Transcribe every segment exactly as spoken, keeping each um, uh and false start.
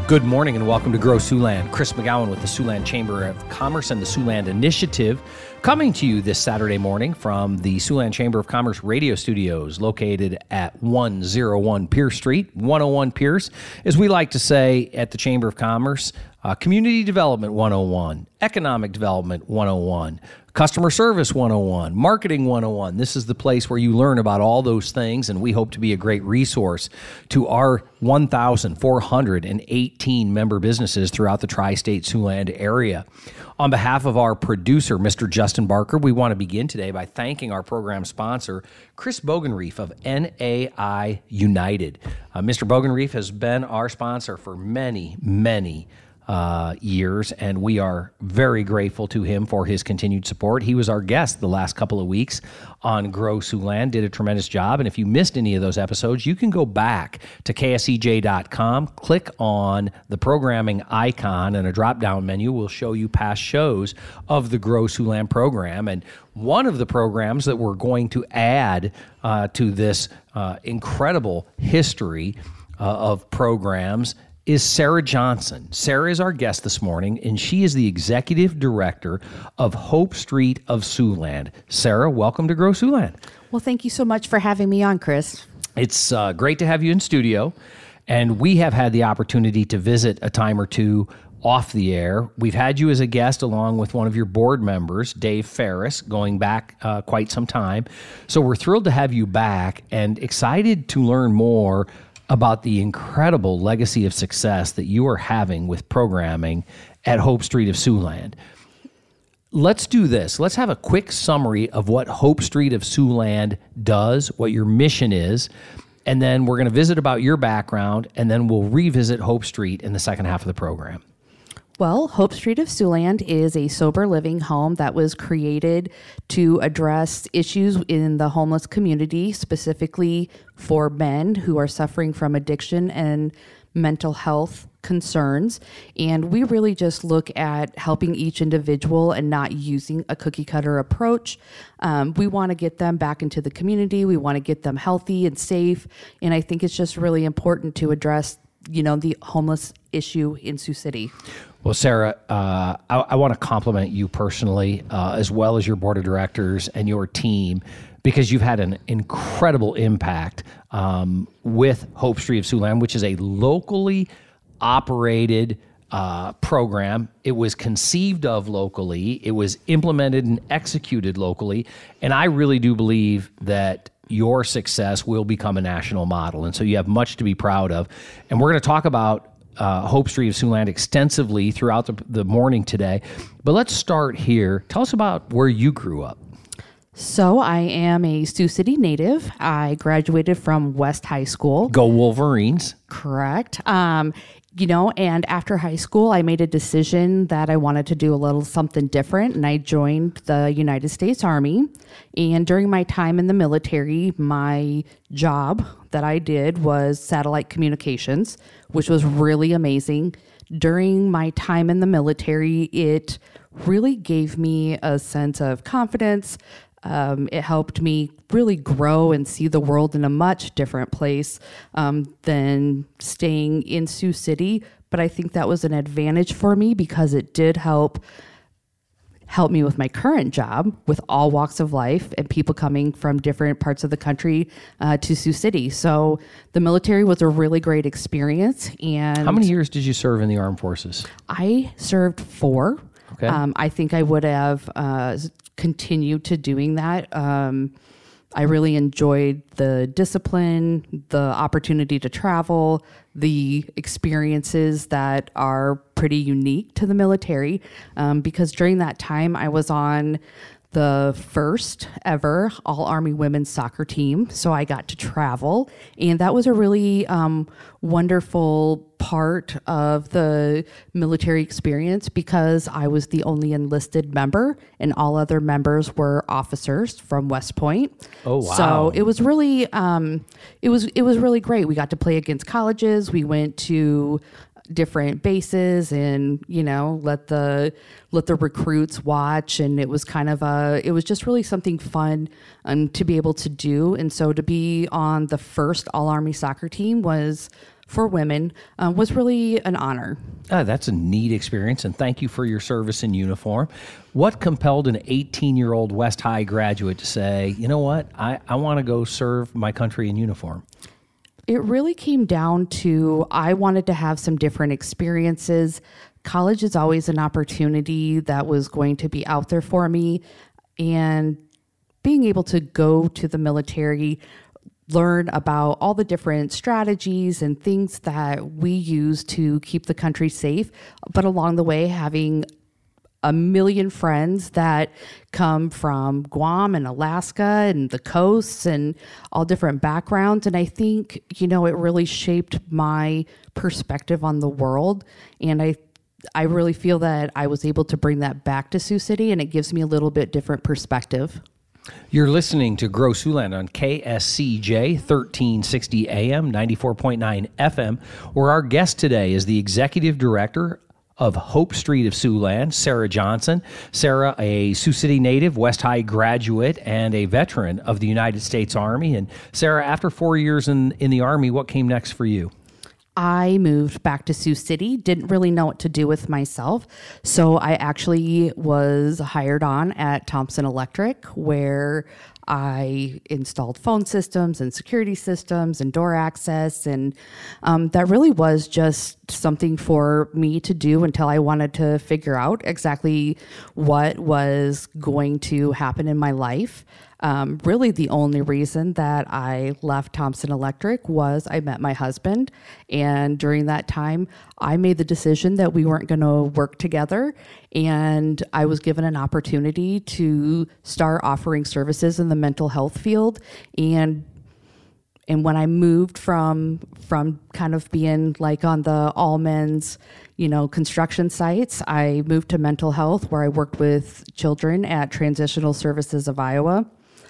Good morning and welcome to Grow Siouxland. Chris McGowan with the Siouxland Chamber of Commerce and the Siouxland Initiative, coming to you this Saturday morning from the Siouxland Chamber of Commerce radio studios located at one oh one Pierce Street, one oh one Pierce. As we like to say at the Chamber of Commerce, uh, Community Development one oh one, Economic Development one oh one, Customer Service one oh one, Marketing one oh one. This is the place where you learn about all those things, and we hope to be a great resource to our one thousand four hundred eighteen member businesses throughout the tri-state Siouxland area. On behalf of our producer, Mister Justin Barker, we want to begin today by thanking our program sponsor, Chris Bogenreef of N A I United. Uh, Mister Bogenreef has been our sponsor for many, many Uh, years, and we are very grateful to him for his continued support. He was our guest the last couple of weeks on Grow Siouxland, did a tremendous job, and if you missed any of those episodes, you can go back to K S E J dot com, click on the programming icon, and a drop-down menu will show you past shows of the Grow Siouxland program, and one of the programs that we're going to add uh, to this uh, incredible history uh, of programs is Sarah Johnson. Sarah is our guest this morning, and she is the executive director of Hope Street of Siouxland. Sarah, welcome to Grow Siouxland. Well, thank you so much for having me on, Chris. It's uh, great to have you in studio, and we have had the opportunity to visit a time or two off the air. We've had you as a guest along with one of your board members, Dave Ferris, going back uh, quite some time. So we're thrilled to have you back and excited to learn more about the incredible legacy of success that you are having with programming at Hope Street of Siouxland. Let's do this. Let's have a quick summary of what Hope Street of Siouxland does, what your mission is, and then we're going to visit about your background, and then we'll revisit Hope Street in the second half of the program. Well, Hope Street of Siouxland is a sober living home that was created to address issues in the homeless community, specifically for men who are suffering from addiction and mental health concerns. And we really just look at helping each individual and not using a cookie cutter approach. Um, we want to get them back into the community. We want to get them healthy and safe. And I think it's just really important to address, you know, the homeless issue in Sioux City. Well, Sarah, uh, I, I want to compliment you personally, uh, as well as your board of directors and your team, because you've had an incredible impact um, with Hope Street of Siouxland, which is a locally operated uh, program. It was conceived of locally, it was implemented and executed locally, and I really do believe that your success will become a national model, and so you have much to be proud of. And we're going to talk about Uh, Hope Street of Siouxland extensively throughout the, the morning today. But let's start here. Tell us about where you grew up. So I am a Sioux City native. I graduated from West High School. Go Wolverines. Correct. Um, you know, and after high school, I made a decision that I wanted to do a little something different, and I joined the United States Army. And during my time in the military, my job that I did was satellite communications, which was really amazing. During my time in the military, it really gave me a sense of confidence. Um, it helped me really grow and see the world in a much different place um, than staying in Sioux City. But I think that was an advantage for me because it did help help me with my current job with all walks of life and people coming from different parts of the country uh, to Sioux City. So the military was a really great experience. And how many years did you serve in the armed forces? I served four. Okay. Um, I think I would have uh, continued to doing that. Um, I really enjoyed the discipline, the opportunity to travel, the experiences that are pretty unique to the military. Um, because during that time, I was on the first ever All Army Women's Soccer team. So I got to travel, and that was a really um, wonderful part of the military experience because I was the only enlisted member and all other members were officers from West Point. Oh, wow. So it was really, um, it was, it was really great. We got to play against colleges. We went to different bases and, you know, let the let the recruits watch, and it was kind of a it was just really something fun um, to be able to do. And so to be on the first All Army soccer team was for women uh, was really an honor. Ah, that's a neat experience, and thank you for your service in uniform. What compelled an eighteen-year-old West High graduate to say, you know what, I, I want to go serve my country in uniform? It really came down to I wanted to have some different experiences. College is always an opportunity that was going to be out there for me, and being able to go to the military, learn about all the different strategies and things that we use to keep the country safe, but along the way having a million friends that come from Guam and Alaska and the coasts and all different backgrounds. And I think, you know, it really shaped my perspective on the world. And I I really feel that I was able to bring that back to Sioux City, and it gives me a little bit different perspective. You're listening to Grow Siouxland on K S C J thirteen sixty A M, ninety-four point nine F M, where our guest today is the Executive Director of Hope Street of Siouxland, Sarah Johnson. Sarah, a Sioux City native, West High graduate, and a veteran of the United States Army. And Sarah, after four years in, in the Army, what came next for you? I moved back to Sioux City, didn't really know what to do with myself. So I actually was hired on at Thompson Electric, where I installed phone systems and security systems and door access. And um, that really was just something for me to do until I wanted to figure out exactly what was going to happen in my life. Um, really, the only reason that I left Thompson Electric was I met my husband. And during that time, I made the decision that we weren't going to work together. And I was given an opportunity to start offering services in the mental health field. And and when I moved from from kind of being like on the all men's, you know, construction sites, I moved to mental health, where I worked with children at Transitional Services of Iowa.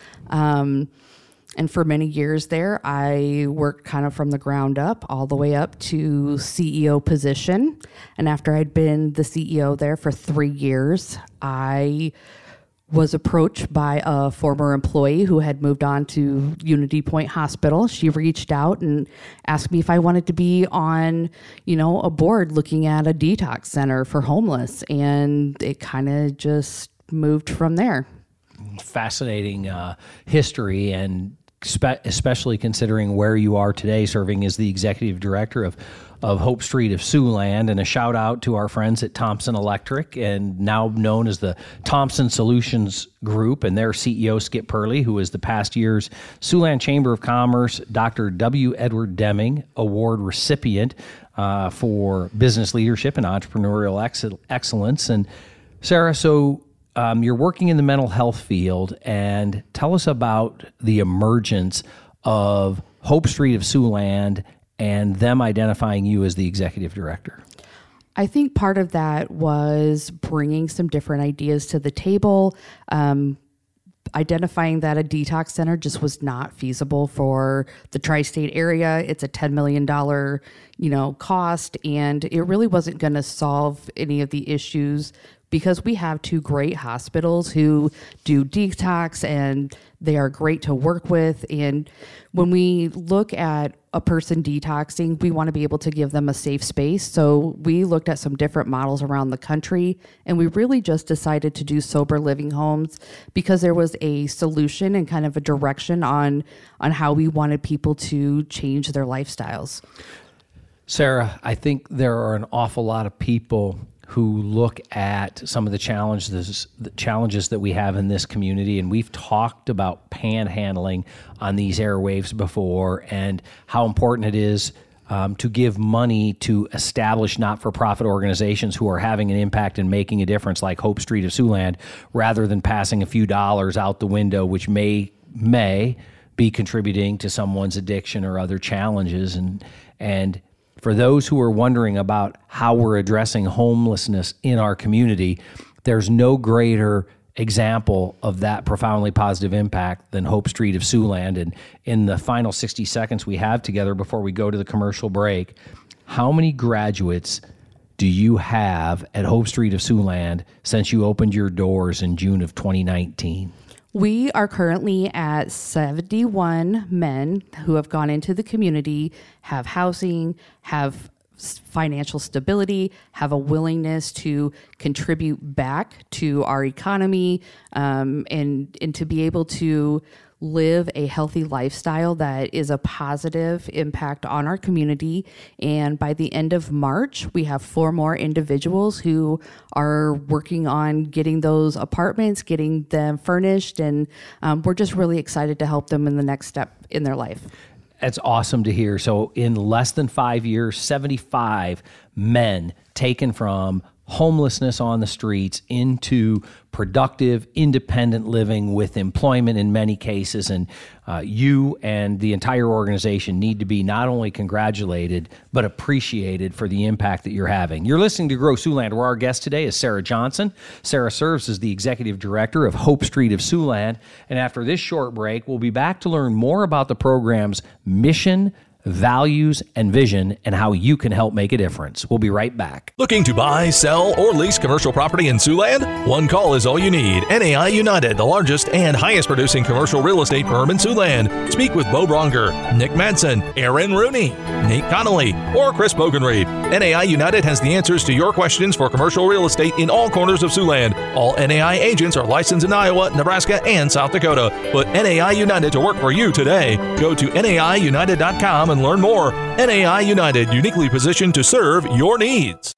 Um, and for many years there, I worked kind of from the ground up all the way up to C E O position. And after I'd been the C E O there for three years, I was approached by a former employee who had moved on to Unity Point Hospital. She reached out and asked me if I wanted to be on, you know, a board looking at a detox center for homeless. And it kind of just moved from there. Fascinating uh, history, and spe- especially considering where you are today, serving as the executive director of, of Hope Street of Siouxland. And a shout out to our friends at Thompson Electric, and now known as the Thompson Solutions Group, and their C E O, Skip Purley, who is the past year's Siouxland Chamber of Commerce Doctor W. Edward Deming Award recipient uh, for business leadership and entrepreneurial ex- excellence. And Sarah, so Um, you're working in the mental health field, and tell us about the emergence of Hope Street of Siouxland and them identifying you as the executive director. I think part of that was bringing some different ideas to the table, um, identifying that a detox center just was not feasible for the tri-state area. It's a ten million dollars, you know, cost, and it really wasn't going to solve any of the issues, because we have two great hospitals who do detox, and they are great to work with. And when we look at a person detoxing, we want to be able to give them a safe space. So we looked at some different models around the country, and we really just decided to do sober living homes because there was a solution and kind of a direction on, on how we wanted people to change their lifestyles. Sarah, I think there are an awful lot of people who look at some of the challenges the challenges that we have in this community, and we've talked about panhandling on these airwaves before, and how important it is um, to give money to established not-for-profit organizations who are having an impact and making a difference, like Hope Street of Siouxland, rather than passing a few dollars out the window, which may may be contributing to someone's addiction or other challenges. And and for those who are wondering about how we're addressing homelessness in our community, there's no greater example of that profoundly positive impact than Hope Street of Siouxland. And in the final sixty seconds we have together before we go to the commercial break, how many graduates do you have at Hope Street of Siouxland since you opened your doors in June of twenty nineteen? We are currently at seventy-one men who have gone into the community, have housing, have financial stability, have a willingness to contribute back to our economy, um, and, and to be able to live a healthy lifestyle that is a positive impact on our community. And by the end of March, we have four more individuals who are working on getting those apartments, getting them furnished, and um, we're just really excited to help them in the next step in their life. That's awesome to hear. So in less than five years, seventy-five men taken from homelessness on the streets into productive, independent living with employment in many cases. And uh, you and the entire organization need to be not only congratulated, but appreciated for the impact that you're having. You're listening to Grow Siouxland, where our guest today is Sarah Johnson. Sarah serves as the executive director of Hope Street of Siouxland. And after this short break, we'll be back to learn more about the program's mission, values, and vision, and how you can help make a difference. We'll be right back. Looking to buy, sell, or lease commercial property in Siouxland? One call is all you need. N A I United, the largest and highest producing commercial real estate firm in Siouxland. Speak with Bo Bronger, Nick Madsen, Aaron Rooney, Nate Connolly, or Chris Bogenreed. N A I United has the answers to your questions for commercial real estate in all corners of Siouxland. All N A I agents are licensed in Iowa, Nebraska, and South Dakota. Put N A I United to work for you today. Go to N A I united dot com and learn more. N A I United, uniquely positioned to serve your needs.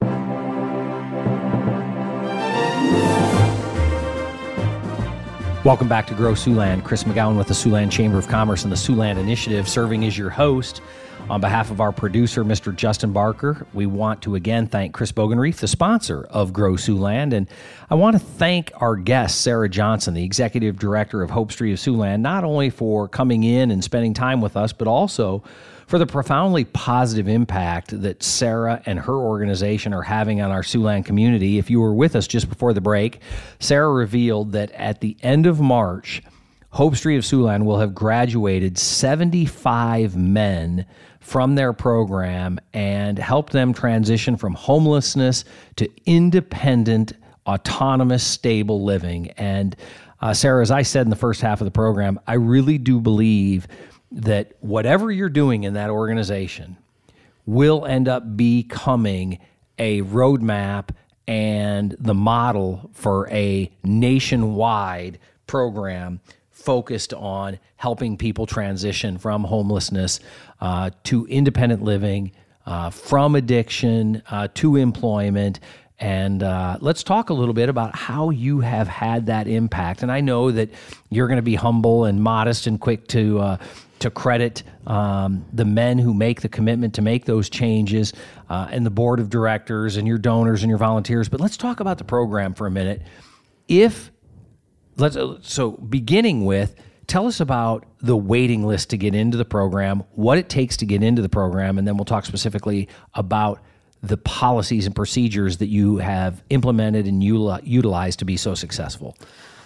Welcome back to Grow Siouxland. Chris McGowan with the Siouxland Chamber of Commerce and the Siouxland Initiative, serving as your host. On behalf of our producer, Mister Justin Barker, we want to again thank Chris Bogenreef, the sponsor of Grow Siouxland. And I want to thank our guest, Sarah Johnson, the executive director of Hope Street of Siouxland, not only for coming in and spending time with us, but also for the profoundly positive impact that Sarah and her organization are having on our Siouxland community. If you were with us just before the break, Sarah revealed that at the end of March, Hope Street of Siouxland will have graduated seventy-five men from their program and helped them transition from homelessness to independent, autonomous, stable living. And uh, Sarah, as I said in the first half of the program, I really do believe that whatever you're doing in that organization will end up becoming a roadmap and the model for a nationwide program focused on helping people transition from homelessness uh, to independent living, uh, from addiction uh, to employment. And uh, let's talk a little bit about how you have had that impact. And I know that you're going to be humble and modest and quick to uh, to credit um, the men who make the commitment to make those changes, uh, and the board of directors and your donors and your volunteers. But let's talk about the program for a minute. If let's so beginning with, tell us about the waiting list to get into the program, what it takes to get into the program, and then we'll talk specifically about the policies and procedures that you have implemented and utilized to be so successful.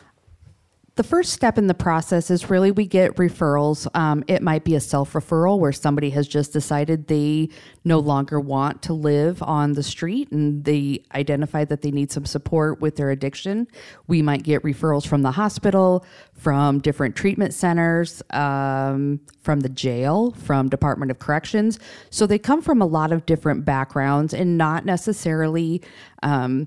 The first step in the process is really we get referrals. Um, it might be a self-referral where somebody has just decided they no longer want to live on the street and they identify that they need some support with their addiction. We might get referrals from the hospital, from different treatment centers, um, from the jail, from Department of Corrections. So they come from a lot of different backgrounds and not necessarily, um,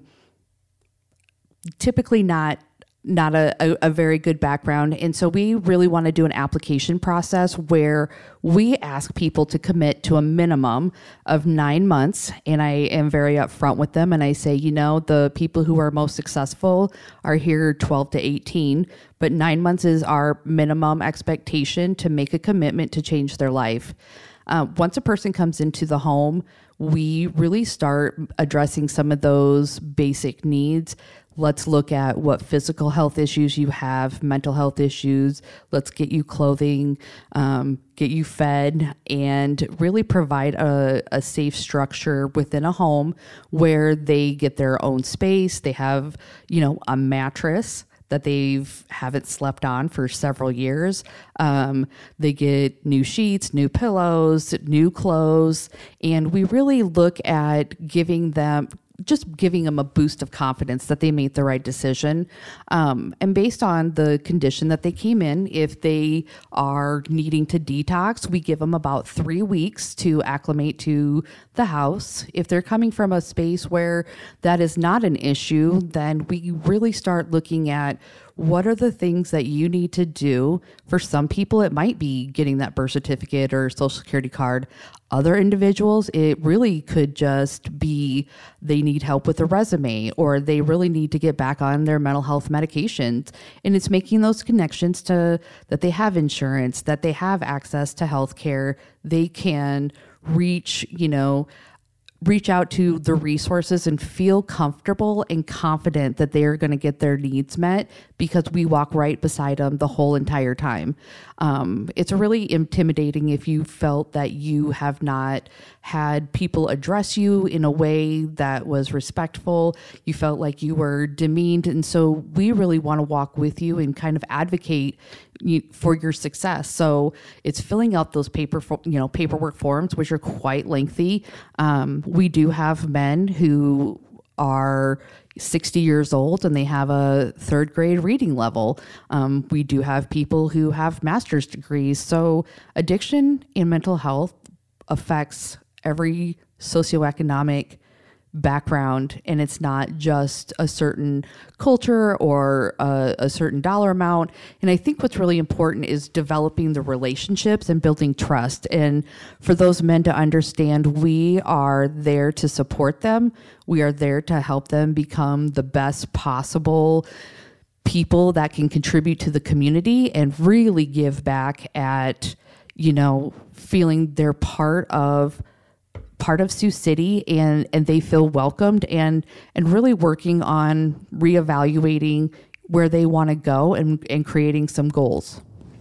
typically not not a, a, a very good background. And so we really want to do an application process where we ask people to commit to a minimum of nine months. And I am very upfront with them. And I say, you know, the people who are most successful are here twelve to eighteen, but nine months is our minimum expectation to make a commitment to change their life. Uh, once a person comes into the home, we really start addressing some of those basic needs. Let's look at what physical health issues you have, mental health issues. Let's get you clothing, um, get you fed, and really provide a, a safe structure within a home where they get their own space. They have, you know, a mattress that they haven't slept on for several years. Um, they get new sheets, new pillows, new clothes, and we really look at giving them just giving them a boost of confidence that they made the right decision. Um, and based on the condition that they came in, if they are needing to detox, we give them about three weeks to acclimate to the house. If they're coming from a space where that is not an issue, then we really start looking at what are the things that you need to do. For some people, it might be getting that birth certificate or social security card. Other individuals, it really could just be they need help with a resume, or they really need to get back on their mental health medications. And it's making those connections to that they have insurance, that they have access to health care. They can reach, you know, reach out to the resources and feel comfortable and confident that they are going to get their needs met because we walk right beside them the whole entire time. Um, it's really intimidating if you felt that you have not had people address you in a way that was respectful. You felt like you were demeaned. And so we really want to walk with you and kind of advocate for your success. So it's filling out those paper, you know, paperwork forms, which are quite lengthy. Um, we do have men who are sixty years old and they have a third grade reading level. Um, we do have people who have master's degrees. So addiction and mental health affects every socioeconomic background, and it's not just a certain culture or a, a certain dollar amount. And I think what's really important is developing the relationships and building trust. And for those men to understand, we are there to support them. We are there to help them become the best possible people that can contribute to the community and really give back at, you know, feeling they're part of part of Sioux City, and, and they feel welcomed, and, and really working on reevaluating where they want to go and, and creating some goals.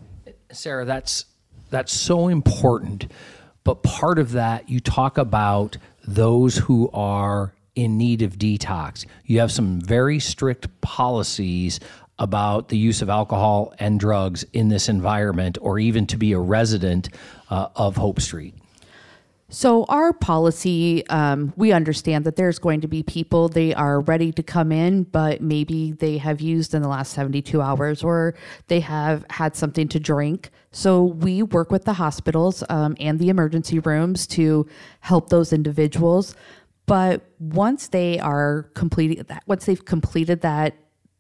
Sarah, that's, that's so important. But part of that, you talk about those who are in need of detox. You have some very strict policies about the use of alcohol and drugs in this environment, or even to be a resident uh, of Hope Street. So our policy, um, we understand that there's going to be people, they are ready to come in, but maybe they have used in the last seventy-two hours, or they have had something to drink. So we work with the hospitals um, and the emergency rooms to help those individuals. But once they are completing that, once they've completed that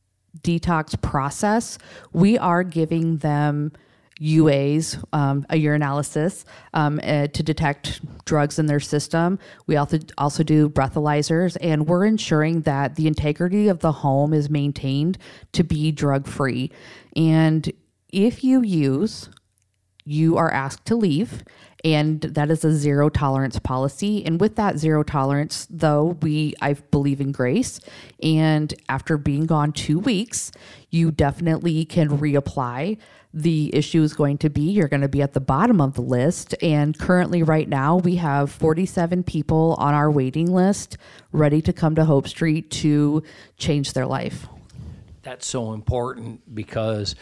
detox process, we are giving them U As, um, a urinalysis, um, uh, to detect drugs in their system. We also also do breathalyzers, and we're ensuring that the integrity of the home is maintained to be drug-free. And if you use, you are asked to leave, and that is a zero tolerance policy. And with that zero tolerance, though, we I believe in grace. And after being gone two weeks, you definitely can reapply. The issue is going to be you're going to be at the bottom of the list. And currently right now we have forty-seven people on our waiting list ready to come to Hope Street to change their life. That's so important, because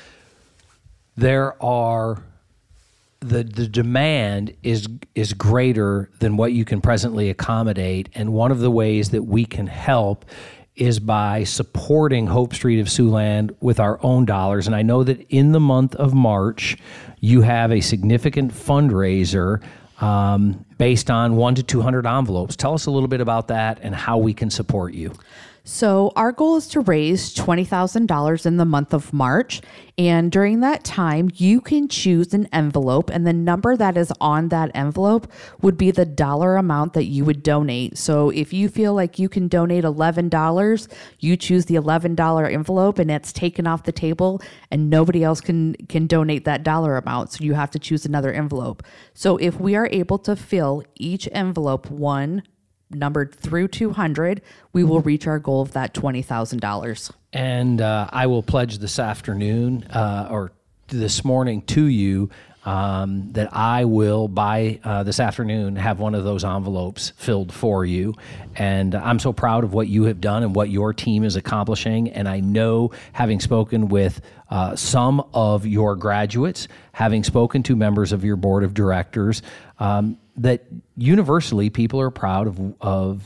there are the the demand is is greater than what you can presently accommodate. And one of the ways that we can help is by supporting Hope Street of Siouxland with our own dollars. And I know that in the month of March, you have a significant fundraiser um, based on one to two hundred envelopes. Tell us a little bit about that and how we can support you. So our goal is to raise twenty thousand dollars in the month of March. And during that time, you can choose an envelope, and the number that is on that envelope would be the dollar amount that you would donate. So if you feel like you can donate eleven dollars, you choose the eleven dollars envelope, and it's taken off the table, and nobody else can, can donate that dollar amount. So you have to choose another envelope. So if we are able to fill each envelope one numbered through two hundred, we will reach our goal of that twenty thousand dollars. And uh, I will pledge this afternoon uh, or this morning to you um, that I will, by uh, this afternoon, have one of those envelopes filled for you. And I'm so proud of what you have done and what your team is accomplishing. And I know, having spoken with uh, some of your graduates, having spoken to members of your board of directors, um, that universally people are proud of, of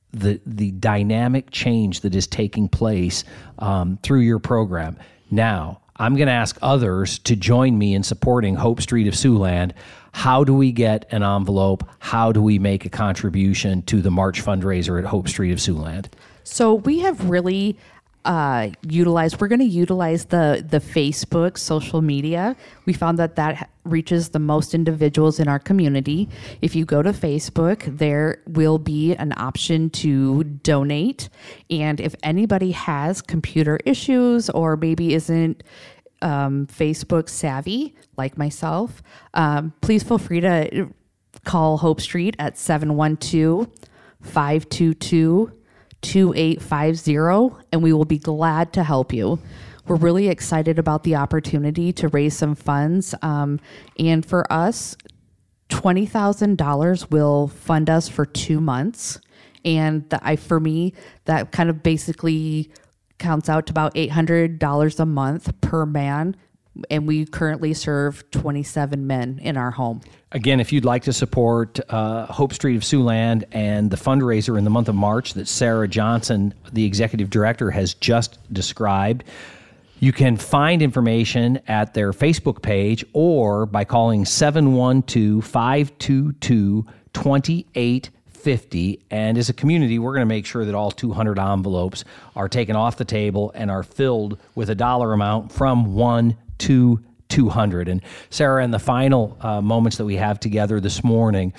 the the dynamic change that is taking place um, through your program. Now, I'm going to ask others to join me in supporting Hope Street of Siouxland. How do we get an envelope? How do we make a contribution to the March fundraiser at Hope Street of Siouxland? So we have really uh, utilized, we're going to utilize the, the Facebook social media. We found that that reaches the most individuals in our community. If you go to Facebook, there will be an option to donate. And if anybody has computer issues or maybe isn't um, Facebook savvy, like myself, um, please feel free to call Hope Street at seven one two, five two two, two eight five zero, and we will be glad to help you. We're really excited about the opportunity to raise some funds. Um, and for us, twenty thousand dollars will fund us for two months. And the, I, for me, that kind of basically counts out to about eight hundred dollars a month per man. And we currently serve twenty-seven men in our home. Again, if you'd like to support uh, Hope Street of Siouxland and the fundraiser in the month of March that Sarah Johnson, the executive director, has just described, you can find information at their Facebook page or by calling seven one two, five two two, two eight five zero. And as a community, we're going to make sure that all two hundred envelopes are taken off the table and are filled with a dollar amount from one to two hundred. And Sarah, in the final uh, moments that we have together this morning,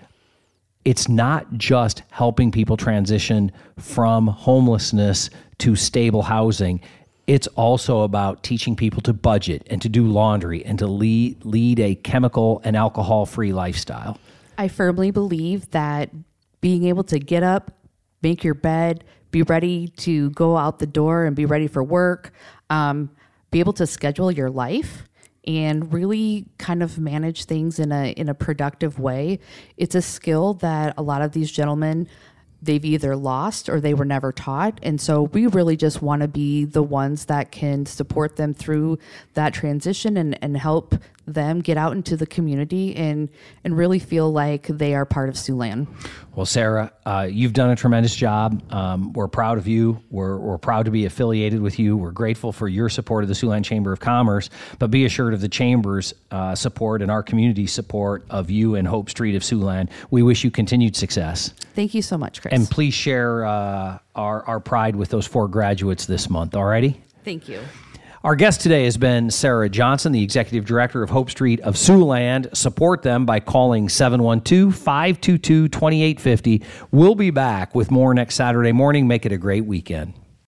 it's not just helping people transition from homelessness to stable housing. It's also about teaching people to budget and to do laundry and to lead, lead a chemical and alcohol-free lifestyle. I firmly believe that being able to get up, make your bed, be ready to go out the door and be ready for work, um, be able to schedule your life and really kind of manage things in a in a productive way. It's a skill that a lot of these gentlemen, they've either lost or they were never taught. And so we really just want to be the ones that can support them through that transition and, and help them get out into the community and, and really feel like they are part of Siouxland. Well, Sarah, uh, you've done a tremendous job. Um, we're proud of you. We're, we're proud to be affiliated with you. We're grateful for your support of the Siouxland Chamber of Commerce, but be assured of the Chamber's uh, support and our community's support of you and Hope Street of Siouxland. We wish you continued success. Thank you so much, Chris. And please share uh, our, our pride with those four graduates this month, all righty? Thank you. Our guest today has been Sarah Johnson, the Executive Director of Hope Street of Siouxland. Support them by calling seven one two, five two two, two eight five zero. We'll be back with more next Saturday morning. Make it a great weekend.